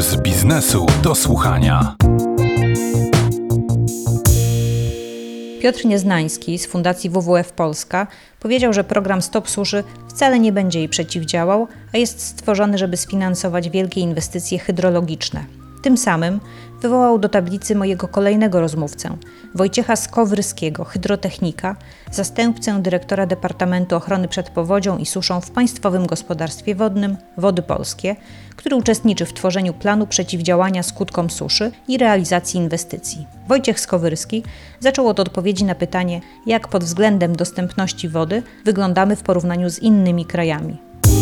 Z biznesu do słuchania. Piotr Nieznański z Fundacji WWF Polska powiedział, że program Stop Suszy wcale nie będzie jej przeciwdziałał, a jest stworzony, żeby sfinansować wielkie inwestycje hydrologiczne. Tym samym wywołał do tablicy mojego kolejnego rozmówcę, Wojciecha Skowryskiego, hydrotechnika, zastępcę dyrektora Departamentu Ochrony przed Powodzią i Suszą w Państwowym Gospodarstwie Wodnym Wody Polskie, który uczestniczy w tworzeniu planu przeciwdziałania skutkom suszy i realizacji inwestycji. Wojciech Skowyrski zaczął od odpowiedzi na pytanie, jak pod względem dostępności wody wyglądamy w porównaniu z innymi krajami.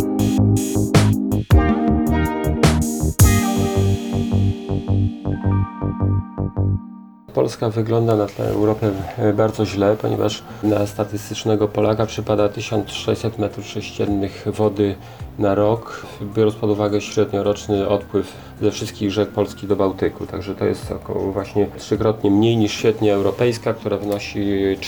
Polska wygląda na tle Europy bardzo źle, ponieważ na statystycznego Polaka przypada 1600 m3 wody na rok, biorąc pod uwagę średnioroczny odpływ ze wszystkich rzek Polski do Bałtyku. Także to jest około właśnie trzykrotnie mniej niż średnia europejska, która wynosi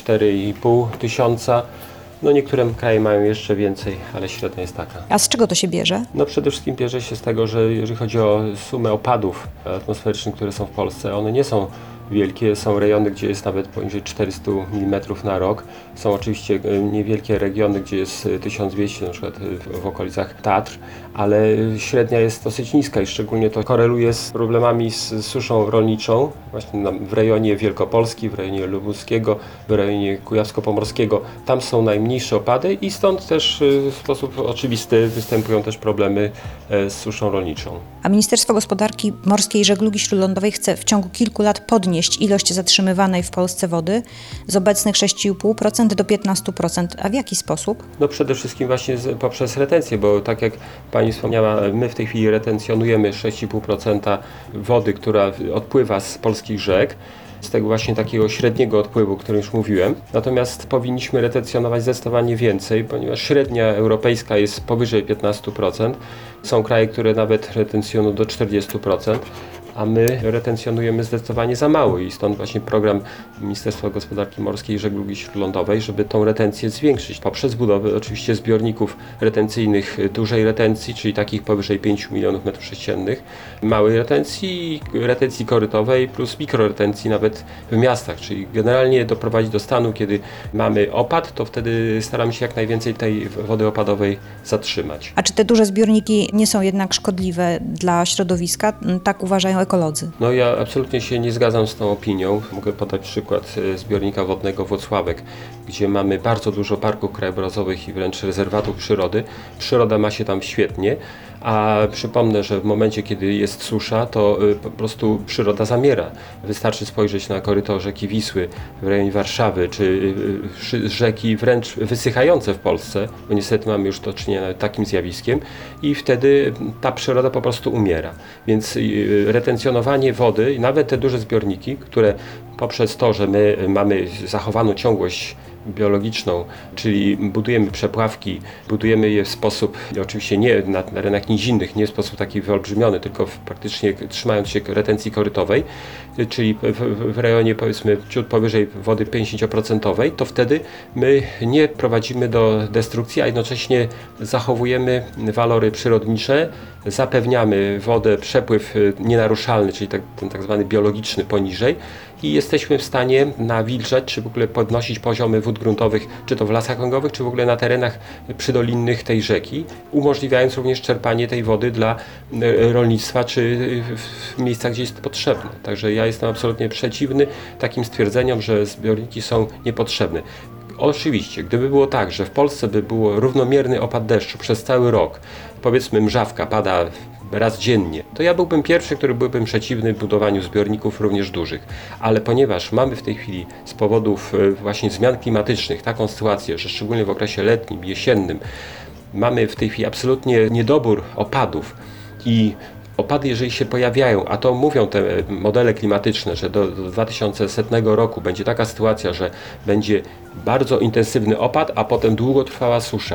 4,5 tysiąca. No niektóre kraje mają jeszcze więcej, ale średnia jest taka. A z czego to się bierze? No przede wszystkim bierze się z tego, że jeżeli chodzi o sumę opadów atmosferycznych, które są w Polsce, one nie są wielkie. Są rejony, gdzie jest nawet poniżej 400 mm na rok. Są oczywiście niewielkie regiony, gdzie jest 1200, na przykład w okolicach Tatr, ale średnia jest dosyć niska i szczególnie to koreluje z problemami z suszą rolniczą, właśnie w rejonie Wielkopolski, w rejonie Lubuskiego, w rejonie Kujawsko-Pomorskiego. Tam są najmniejsze opady i stąd też w sposób oczywisty występują też problemy z suszą rolniczą. A Ministerstwo Gospodarki Morskiej i Żeglugi Śródlądowej chce w ciągu kilku lat podnieść ilość zatrzymywanej w Polsce wody z obecnych 6,5% do 15%. A w jaki sposób? No przede wszystkim właśnie poprzez retencję, bo tak jak Pani wspomniała, my w tej chwili retencjonujemy 6,5% wody, która odpływa z polskich rzek, z tego właśnie takiego średniego odpływu, o którym już mówiłem. Natomiast powinniśmy retencjonować zdecydowanie więcej, ponieważ średnia europejska jest powyżej 15%. Są kraje, które nawet retencjonują do 40%. A my retencjonujemy zdecydowanie za mało i stąd właśnie program Ministerstwa Gospodarki Morskiej i Żeglugi Śródlądowej, żeby tą retencję zwiększyć poprzez budowę oczywiście zbiorników retencyjnych dużej retencji, czyli takich powyżej 5 milionów m3, małej retencji, retencji korytowej plus mikroretencji nawet w miastach, czyli generalnie doprowadzić do stanu, kiedy mamy opad, to wtedy staramy się jak najwięcej tej wody opadowej zatrzymać. A czy te duże zbiorniki nie są jednak szkodliwe dla środowiska? Tak uważają ekolodzy. No ja absolutnie się nie zgadzam z tą opinią. Mogę podać przykład zbiornika wodnego Włocławek, gdzie mamy bardzo dużo parków krajobrazowych i wręcz rezerwatów przyrody. Przyroda ma się tam świetnie, a przypomnę, że w momencie, kiedy jest susza, to po prostu przyroda zamiera. Wystarczy spojrzeć na koryto rzeki Wisły w rejonie Warszawy, czy rzeki wręcz wysychające w Polsce, bo niestety mamy już do czynienia z takim zjawiskiem i wtedy ta przyroda po prostu umiera. Więc retencjonowanie wody, nawet te duże zbiorniki, które poprzez to, że my mamy zachowaną ciągłość biologiczną, czyli budujemy przepławki, budujemy je w sposób, oczywiście nie na terenach nizinnych, nie w sposób taki wyolbrzymiony, tylko praktycznie trzymając się retencji korytowej, czyli w rejonie powiedzmy ciut powyżej wody 50%, to wtedy my nie prowadzimy do destrukcji, a jednocześnie zachowujemy walory przyrodnicze, zapewniamy wodę, przepływ nienaruszalny, czyli ten tak zwany biologiczny poniżej i jesteśmy w stanie nawilżać, czy w ogóle podnosić poziomy wód gruntowych, czy to w lasach łęgowych, czy w ogóle na terenach przydolinnych tej rzeki, umożliwiając również czerpanie tej wody dla rolnictwa, czy w miejscach, gdzie jest potrzebne. Także ja jestem absolutnie przeciwny takim stwierdzeniom, że zbiorniki są niepotrzebne. Oczywiście, gdyby było tak, że w Polsce by było równomierny opad deszczu przez cały rok, powiedzmy mrzawka pada raz dziennie, to ja byłbym pierwszy, który byłbym przeciwny budowaniu zbiorników również dużych. Ale ponieważ mamy w tej chwili z powodów właśnie zmian klimatycznych taką sytuację, że szczególnie w okresie letnim, jesiennym mamy w tej chwili absolutnie niedobór opadów i opady, jeżeli się pojawiają, a to mówią te modele klimatyczne, że do 2100 roku będzie taka sytuacja, że będzie bardzo intensywny opad, a potem długotrwała susza.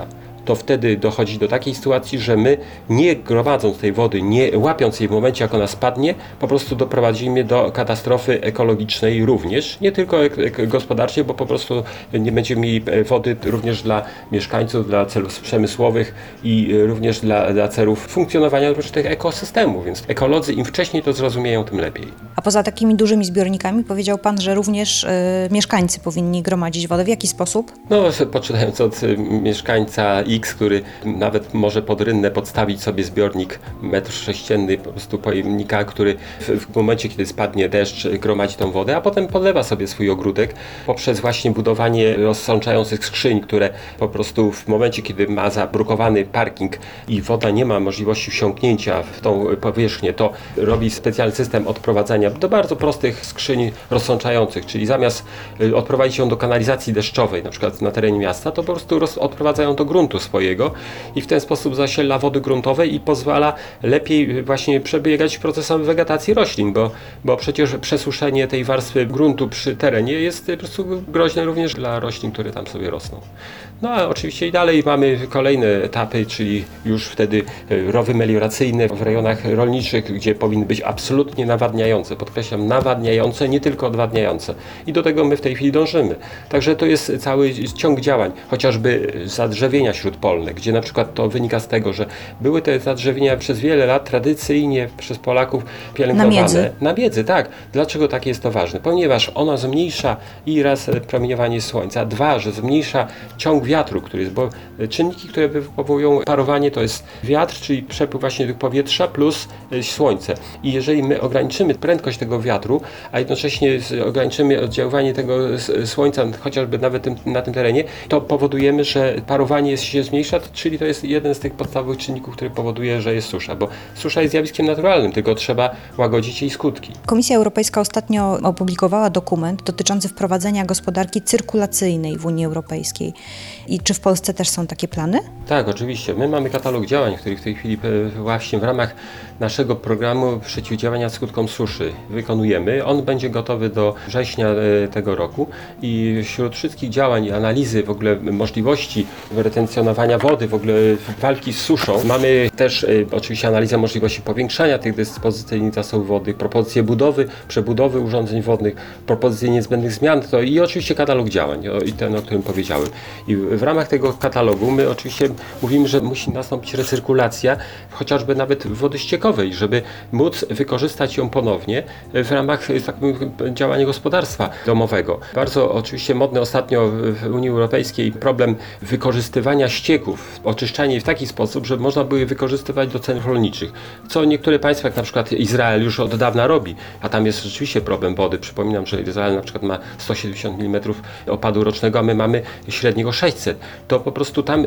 to wtedy dochodzi do takiej sytuacji, że my nie gromadząc tej wody, nie łapiąc jej w momencie, jak ona spadnie, po prostu doprowadzimy do katastrofy ekologicznej również, nie tylko gospodarczej, bo po prostu nie będziemy mieli wody również dla mieszkańców, dla celów przemysłowych i również dla celów funkcjonowania różnych ekosystemów, więc ekolodzy im wcześniej to zrozumieją, tym lepiej. A poza takimi dużymi zbiornikami powiedział Pan, że również mieszkańcy powinni gromadzić wodę. W jaki sposób? No, poczynając od mieszkańca X, który nawet może pod rynnę podstawić sobie zbiornik metr sześcienny, po prostu pojemnika, który w momencie, kiedy spadnie deszcz, gromadzi tą wodę, a potem podlewa sobie swój ogródek poprzez właśnie budowanie rozsączających skrzyń, które po prostu w momencie, kiedy ma zabrukowany parking i woda nie ma możliwości wsiąknięcia w tą powierzchnię, to robi specjalny system odprowadzania do bardzo prostych skrzyń rozsączających, czyli zamiast odprowadzić ją do kanalizacji deszczowej, na przykład na terenie miasta, to po prostu odprowadzają do gruntu swojego i w ten sposób zasiela wody gruntowe i pozwala lepiej właśnie przebiegać procesem wegetacji roślin, bo przecież przesuszenie tej warstwy gruntu przy terenie jest po prostu groźne również dla roślin, które tam sobie rosną. No a oczywiście i dalej mamy kolejne etapy, czyli już wtedy rowy melioracyjne w rejonach rolniczych, gdzie powinny być absolutnie nawadniające, podkreślam, nawadniające, nie tylko odwadniające. I do tego my w tej chwili dążymy. Także to jest cały ciąg działań, chociażby zadrzewienia śródpolne, gdzie na przykład to wynika z tego, że były te zadrzewienia przez wiele lat tradycyjnie przez Polaków pielęgnowane. Na miedzy, tak. Dlaczego tak jest to ważne? Ponieważ ona zmniejsza i raz promieniowanie słońca, dwa, że zmniejsza ciąg wiatru, który jest, bo czynniki, które wywołują parowanie, to jest wiatr, czyli przepływ właśnie powietrza plus słońce. I jeżeli my ograniczymy prędkość tego wiatru, a jednocześnie ograniczymy oddziaływanie tego słońca, chociażby nawet na tym terenie, to powodujemy, że parowanie się zmniejsza, czyli to jest jeden z tych podstawowych czynników, który powoduje, że jest susza, bo susza jest zjawiskiem naturalnym, tylko trzeba łagodzić jej skutki. Komisja Europejska ostatnio opublikowała dokument dotyczący wprowadzenia gospodarki cyrkulacyjnej w Unii Europejskiej. I czy w Polsce też są takie plany? Tak, oczywiście. My mamy katalog działań, który w tej chwili właśnie w ramach naszego programu przeciwdziałania skutkom suszy wykonujemy. On będzie gotowy do września tego roku i wśród wszystkich działań i analizy w ogóle możliwości retencjonowania wody, w ogóle walki z suszą, mamy też oczywiście analizę możliwości powiększania tych dyspozycyjnych zasobów wody, propozycje budowy, przebudowy urządzeń wodnych, propozycje niezbędnych zmian to i oczywiście katalog działań, i ten, o którym powiedziałem. I w ramach tego katalogu my oczywiście mówimy, że musi nastąpić recyrkulacja chociażby nawet wody ściekowej, żeby móc wykorzystać ją ponownie w ramach działania gospodarstwa domowego. Bardzo oczywiście modny ostatnio w Unii Europejskiej problem wykorzystywania ścieków, oczyszczanie je w taki sposób, żeby można było je wykorzystywać do celów rolniczych, co niektóre państwa, jak na przykład Izrael już od dawna robi, a tam jest rzeczywiście problem wody. Przypominam, że Izrael na przykład ma 170 mm opadu rocznego, a my mamy średniego 600. To po prostu tam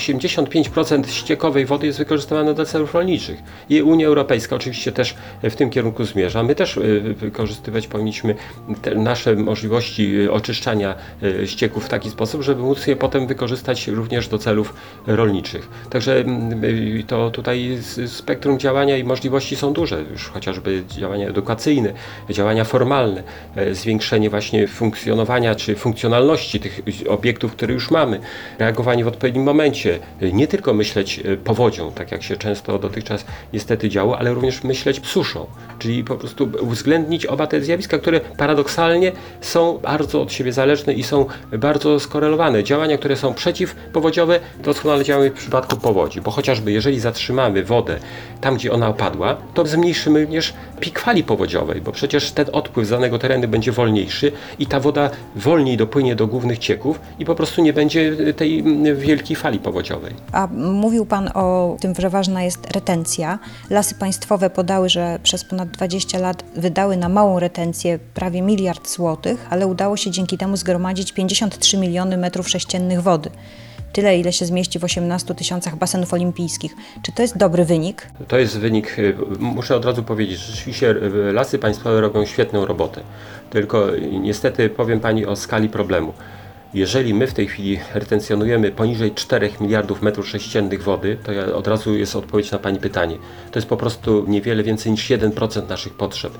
85% ściekowej wody jest wykorzystywane do celów rolniczych. I Unia Europejska oczywiście też w tym kierunku zmierza. My też wykorzystywać powinniśmy nasze możliwości oczyszczania ścieków w taki sposób, żeby móc je potem wykorzystać również do celów rolniczych. Także to tutaj spektrum działania i możliwości są duże. Już chociażby działania edukacyjne, działania formalne, zwiększenie właśnie funkcjonowania czy funkcjonalności tych obiektów, które już mamy, reagowanie w odpowiednim momencie, nie tylko myśleć powodzią, tak jak się często dotychczas niestety działo, ale również myśleć suszą, czyli po prostu uwzględnić oba te zjawiska, które paradoksalnie są bardzo od siebie zależne i są bardzo skorelowane. Działania, które są przeciwpowodziowe, doskonale działają w przypadku powodzi, bo chociażby jeżeli zatrzymamy wodę tam, gdzie ona opadła, to zmniejszymy również pik fali powodziowej, bo przecież ten odpływ z danego terenu będzie wolniejszy i ta woda wolniej dopłynie do głównych cieków i po prostu nie będzie tej wielkiej fali powodziowej. A mówił Pan o tym, że ważna jest retencja. Lasy Państwowe podały, że przez ponad 20 lat wydały na małą retencję prawie 1 miliard złotych, ale udało się dzięki temu zgromadzić 53 miliony metrów sześciennych wody. Tyle, ile się zmieści w 18 tysiącach basenów olimpijskich. Czy to jest dobry wynik? To jest wynik, muszę od razu powiedzieć, że rzeczywiście Lasy Państwowe robią świetną robotę. Tylko niestety powiem Pani o skali problemu. Jeżeli my w tej chwili retencjonujemy poniżej 4 miliardów metrów sześciennych wody, to od razu jest odpowiedź na Pani pytanie. To jest po prostu niewiele więcej niż 1% naszych potrzeb.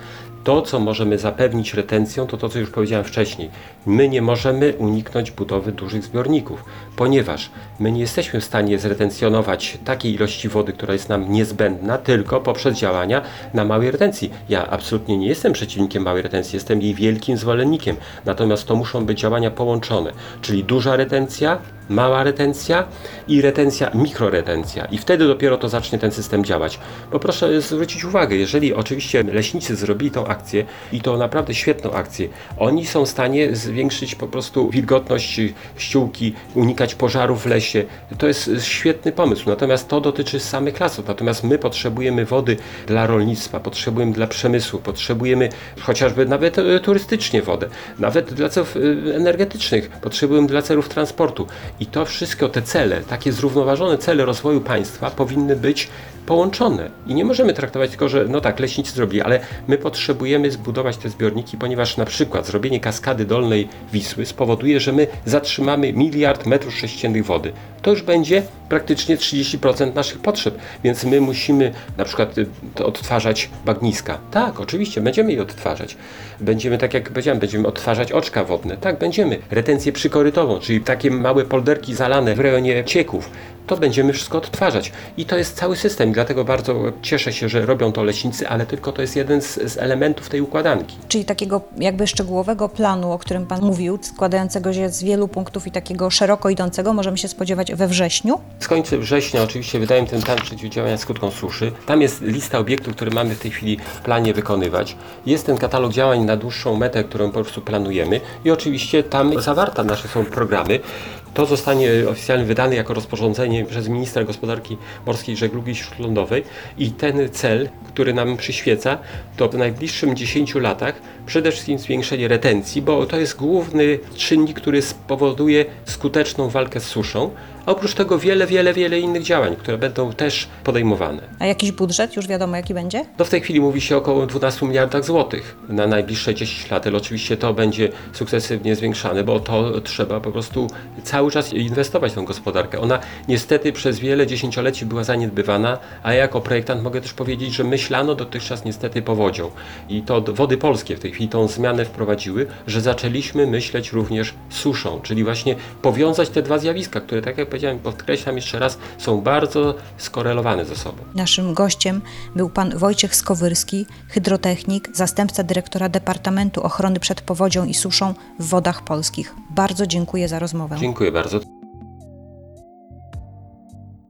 To, co możemy zapewnić retencją, to co już powiedziałem wcześniej. My nie możemy uniknąć budowy dużych zbiorników, ponieważ my nie jesteśmy w stanie zretencjonować takiej ilości wody, która jest nam niezbędna, tylko poprzez działania na małej retencji. Ja absolutnie nie jestem przeciwnikiem małej retencji, jestem jej wielkim zwolennikiem. Natomiast to muszą być działania połączone, czyli duża retencja, mała retencja i retencja, mikroretencja. I wtedy dopiero to zacznie ten system działać. Bo proszę zwrócić uwagę, jeżeli oczywiście leśnicy zrobili tą akcję i to naprawdę świetną akcję, oni są w stanie zwiększyć po prostu wilgotność ściółki, unikać pożarów w lesie. To jest świetny pomysł. Natomiast to dotyczy samych lasów. Natomiast my potrzebujemy wody dla rolnictwa, potrzebujemy dla przemysłu, potrzebujemy chociażby nawet turystycznie wodę, nawet dla celów energetycznych, potrzebujemy dla celów transportu. I to wszystko, te cele, takie zrównoważone cele rozwoju państwa powinny być połączone. I nie możemy traktować tylko, że no tak, leśnicy zrobili, ale my potrzebujemy zbudować te zbiorniki, ponieważ na przykład zrobienie kaskady dolnej Wisły spowoduje, że my zatrzymamy 1 miliard metrów sześciennych wody. To już będzie praktycznie 30% naszych potrzeb, więc my musimy na przykład odtwarzać bagniska. Tak, oczywiście, będziemy je odtwarzać. Będziemy, tak jak powiedziałem, będziemy odtwarzać oczka wodne. Tak, będziemy. Retencję przykorytową, czyli takie małe polderki zalane w rejonie cieków. To będziemy wszystko odtwarzać. I to jest cały system. Dlatego bardzo cieszę się, że robią to leśnicy, ale tylko to jest jeden z elementów tej układanki. Czyli takiego jakby szczegółowego planu, o którym Pan mówił, składającego się z wielu punktów i takiego szeroko idącego, możemy się spodziewać we wrześniu? Z końca września oczywiście wydajemy ten plan przeciwdziałania skutkom suszy. Tam jest lista obiektów, które mamy w tej chwili w planie wykonywać. Jest ten katalog działań na dłuższą metę, którą po prostu planujemy i oczywiście tam zawarte nasze są programy. To zostanie oficjalnie wydane jako rozporządzenie przez ministra gospodarki morskiej i żeglugi śródlądowej i ten cel, który nam przyświeca, to w najbliższym 10 latach przede wszystkim zwiększenie retencji, bo to jest główny czynnik, który spowoduje skuteczną walkę z suszą. A oprócz tego wiele innych działań, które będą też podejmowane. A jakiś budżet? Już wiadomo, jaki będzie? No w tej chwili mówi się o około 12 miliardach złotych na najbliższe 10 lat, ale oczywiście to będzie sukcesywnie zwiększane, bo to trzeba po prostu cały czas inwestować w tą gospodarkę. Ona niestety przez wiele dziesięcioleci była zaniedbywana, a ja jako projektant mogę też powiedzieć, że myślano dotychczas niestety powodzią. I to Wody Polskie w tej chwili tą zmianę wprowadziły, że zaczęliśmy myśleć również suszą, czyli właśnie powiązać te dwa zjawiska, które tak jak powiedziałem, podkreślam jeszcze raz, są bardzo skorelowane ze sobą. Naszym gościem był pan Wojciech Skowyrski, hydrotechnik, zastępca dyrektora Departamentu Ochrony przed Powodzią i Suszą w Wodach Polskich. Bardzo dziękuję za rozmowę. Dziękuję bardzo.